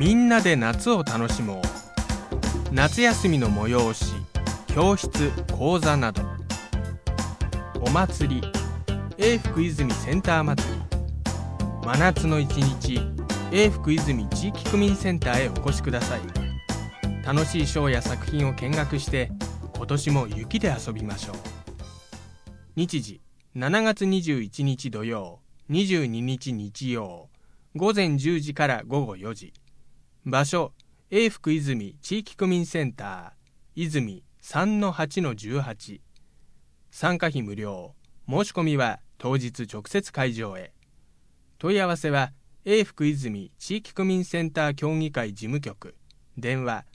みんなで夏を楽しもう。夏休みの催し、教室、講座など。お祭り、永福泉センター祭り。真夏の一日、永福泉地域区民センターへお越しください。楽しいショーや作品を見学して、今年も雪で遊びましょう。日時、7月21日土曜、22日日曜、午前10時から午後4時。場所、永福泉地域区民センター、泉 3-8-18。参加費無料。申し込みは当日直接会場へ。問い合わせは永福泉地域区民センター協議会事務局、電話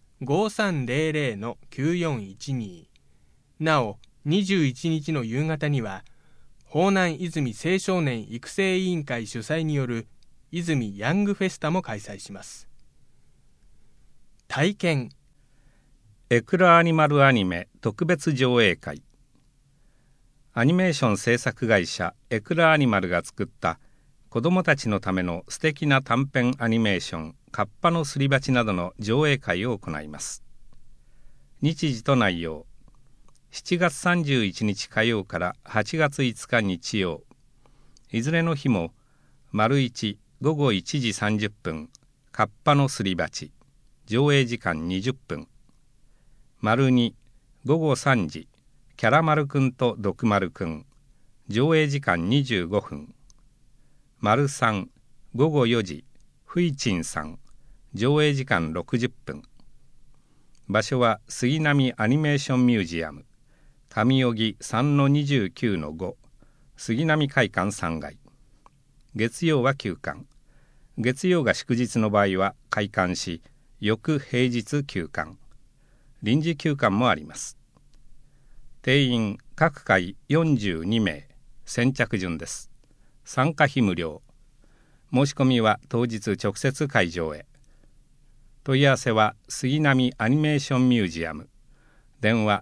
5300-9412。なお、21日の夕方には方南泉青少年育成委員会主催による泉ヤングフェスタも開催します。体験エクラアニマルアニメ特別上映会。アニメーション制作会社エクラアニマルが作った子どもたちのための素敵な短編アニメーションカッパのすり鉢などの上映会を行います。日時と内容、7月31日火曜から8月5日日曜。いずれの日も丸1午後1時30分カッパのすり鉢、上映時間20分。丸2午後3時キャラ丸くんとドク丸くん、上映時間25分。丸3午後4時フイチンさん、上映時間60分。場所は杉並アニメーションミュージアム、上荻 3-29-5 杉並会館3階。月曜は休館。月曜が祝日の場合は開館し、翌平日休館。臨時休館もあります。定員各回42名、先着順です。参加費無料。申し込みは当日直接会場へ。問い合わせは杉並アニメーションミュージアム、電話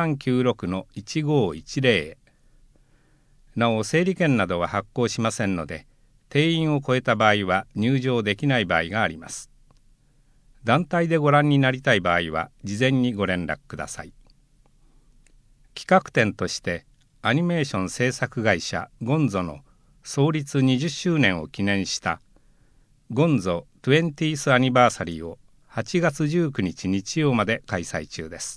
3396-1510 へ。なお、整理券などは発行しませんので、定員を超えた場合は入場できない場合があります。団体でご覧になりたい場合は事前にご連絡ください。企画展としてアニメーション制作会社ゴンゾの創立20周年を記念したゴンゾ 20th アニバーサリーを8月19日日曜まで開催中です。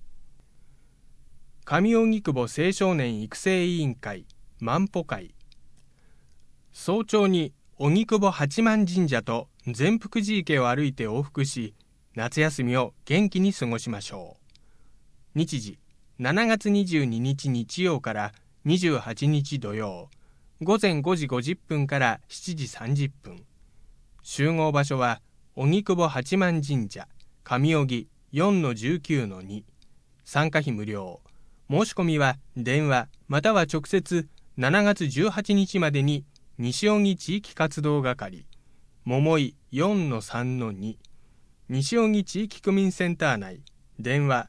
上荻窪青少年育成委員会万歩会。早朝に荻窪八幡神社と善福寺池を歩いて往復し、夏休みを元気に過ごしましょう。日時、7月22日日曜から28日土曜、午前5時50分から7時30分。集合場所は荻窪八幡神社、上荻 4-19-2。参加費無料。申し込みは電話または直接7月18日までに西荻地域活動係、桃井 4-3-2。西荻地域区民センター内、電話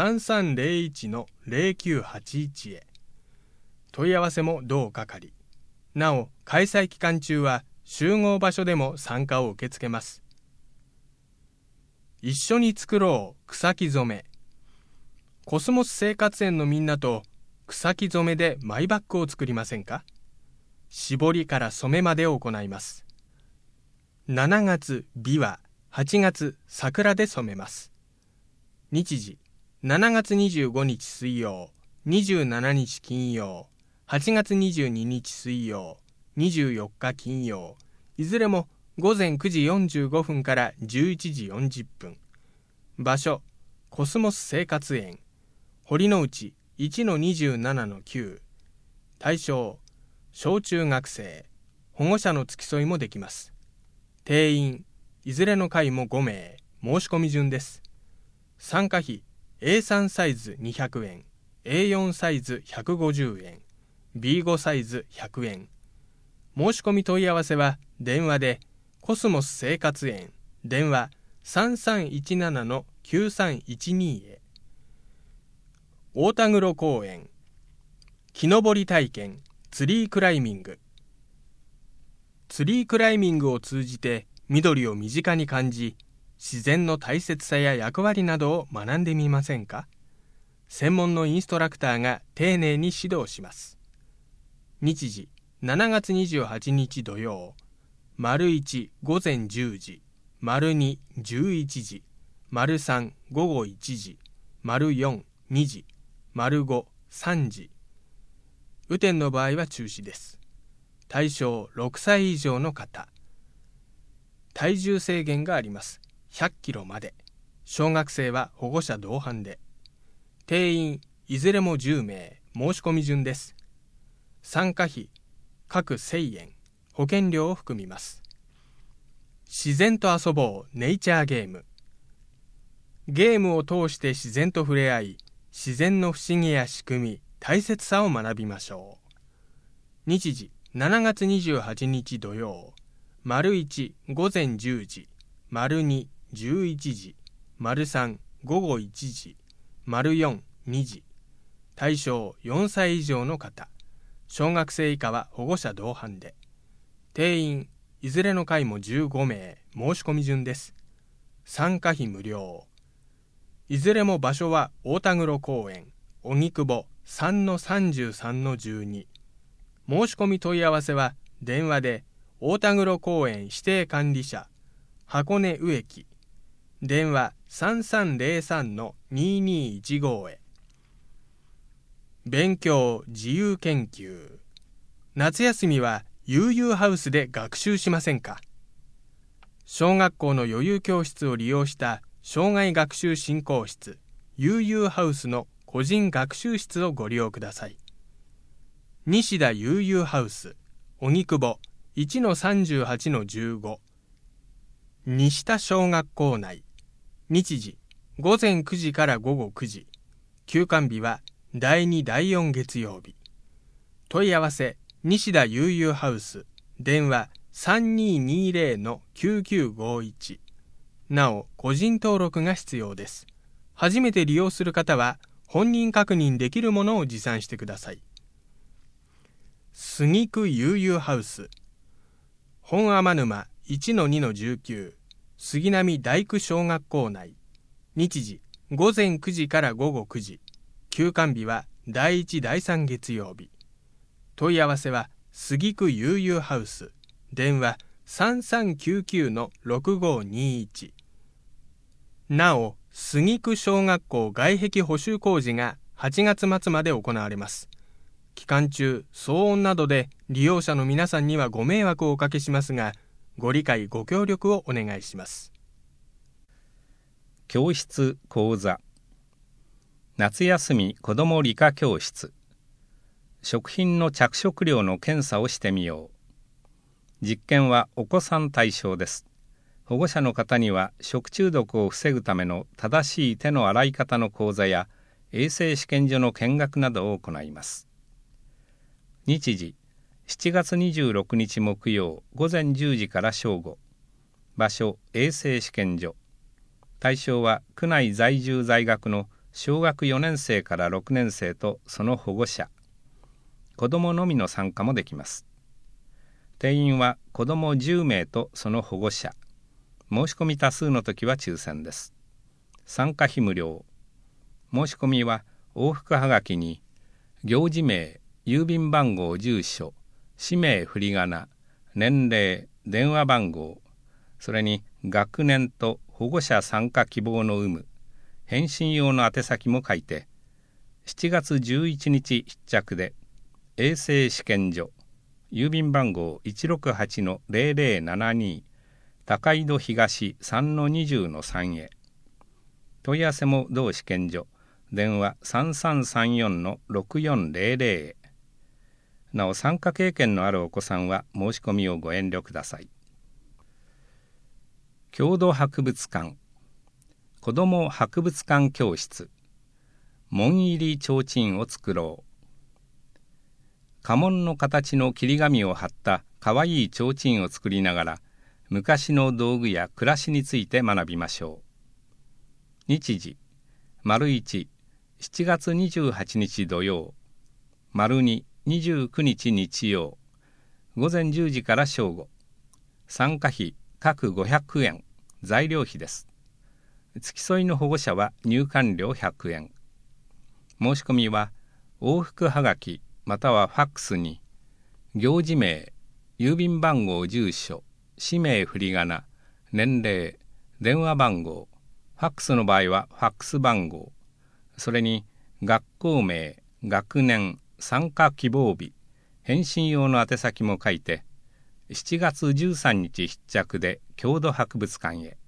3301-0981 へ。問い合わせも同係。なお、開催期間中は集合場所でも参加を受け付けます。一緒に作ろう草木染め。コスモス生活園のみんなと草木染めでマイバッグを作りませんか？絞りから染めまで行います。7月枇杷、8月桜で染めます。日時、7月25日水曜、27日金曜、8月22日水曜、24日金曜、いずれも午前9時45分から11時40分。場所、コスモス生活園、堀之内 1-27-9。対象、小中学生、保護者の付き添いもできます。定員、いずれの回も5名、申し込み順です。参加費、A3 サイズ200円、A4 サイズ150円、B5 サイズ100円。申し込み問い合わせは電話でコスモス生活園、電話 3317-9312 へ。大田黒公園、木登り体験、ツリークライミング。ツリークライミングを通じて緑を身近に感じ、自然の大切さや役割などを学んでみませんか？専門のインストラクターが丁寧に指導します。日時、7月28日土曜、1午前10時、2 11時、3午後1時、4 2時、5 3時。雨天の場合は中止です。対象6歳以上の方。体重制限があります。100キロまで。小学生は保護者同伴で。定員いずれも10名。申し込み順です。参加費各1000円。保険料を含みます。自然と遊ぼうネイチャーゲーム。ゲームを通して自然と触れ合い、自然の不思議や仕組み、大切さを学びましょう。日時、7月28日土曜、1午前10時、2 11時、3午後1時、4 2時。対象4歳以上の方。小学生以下は保護者同伴で。定員いずれの回も15名。申し込み順です。参加費無料。いずれも場所は大田黒公園、荻窪 3-33-12。申し込み問い合わせは電話で大田黒公園指定管理者箱根植木電話 3303-2215 へ。勉強自由研究。夏休みは悠々ハウスで学習しませんか？小学校の余裕教室を利用した生涯学習振興室悠々ハウスの個人学習室をご利用ください。西田悠々ハウス荻窪 1-38-15 西田小学校内。日時午前9時から午後9時。休館日は第2第4月曜日。問い合わせ西田悠々ハウス電話 3220-9951。なお個人登録が必要です。初めて利用する方は本人確認できるものを持参してください。杉区悠々ハウス本天沼 1-2-19 杉並大工小学校内。日時午前9時から午後9時。休館日は第1第3月曜日。問い合わせは杉区悠々ハウス電話 3399-6521。なお杉区小学校外壁補修工事が8月末まで行われます。期間中、騒音などで利用者の皆さんにはご迷惑をおかけしますが、ご理解ご協力をお願いします。 教室講座。夏休み子ども理科教室。食品の着色料の検査をしてみよう。実験はお子さん対象です。保護者の方には食中毒を防ぐための正しい手の洗い方の講座や衛生試験所の見学などを行います。日時7月26日木曜午前10時から正午。場所衛生試験所。対象は区内在住在学の小学4年生から6年生とその保護者。子どものみの参加もできます。定員は子ども10名とその保護者。申し込み多数の時は抽選です。参加費無料。申し込みは往復はがきに行事名、郵便番号、住所、氏名、振り仮名、年齢、電話番号、それに学年と保護者参加希望の有無、返信用の宛先も書いて、7月11日必着で、衛生試験所、郵便番号 168-0072、高井戸東 3-20-3 へ。問い合わせも同試験所、電話 3334-6400 へ。なお参加経験のあるお子さんは申し込みをご遠慮ください。郷土博物館。子ども博物館教室。紋入り提灯を作ろう。家紋の形の切り紙を貼ったかわいい提灯を作りながら、昔の道具や暮らしについて学びましょう。日時、1、7月28日土曜、2、29日日曜、午前10時から正午。参加費各500円、材料費です。付き添いの保護者は入館料100円。申し込みは往復はがきまたはファックスに行事名、郵便番号、住所、氏名、振り仮名、年齢、電話番号、ファックスの場合はファックス番号、それに学校名、学年、参加希望日、返信用の宛先も書いて、7月13日必着で郷土博物館へ。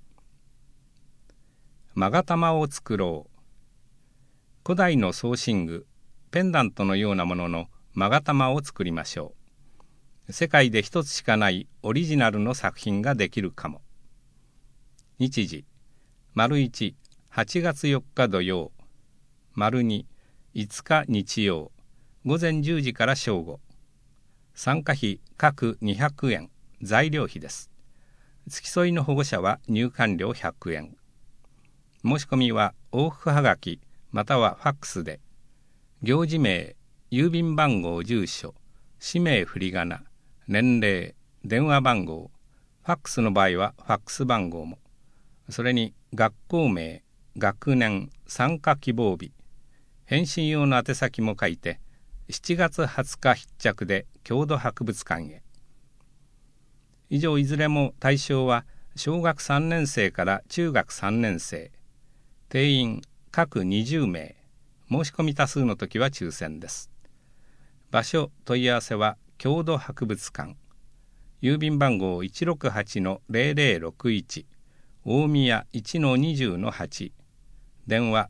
勾玉を作ろう。古代の装身具、ペンダントのようなものの勾玉を作りましょう。世界で一つしかないオリジナルの作品ができるかも。日時、1、8月4日土曜、2、5日日曜、午前10時から正午。参加費各200円、材料費です。付き添いの保護者は入館料100円。申し込みは往復はがきまたはファックスで、行事名、郵便番号、住所、氏名、振り仮名、年齢、電話番号、ファックスの場合はファックス番号も、それに学校名、学年、参加希望日、返信用の宛先も書いて、7月20日必着で郷土博物館へ。以上いずれも対象は小学3年生から中学3年生、定員各20名、申し込み多数の時は抽選です。場所問い合わせは郷土博物館、郵便番号 168-0061、大宮 1-20-8、電話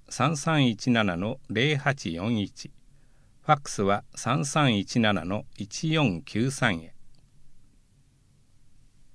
3317-0841、ファックスは 3317-1493 へ。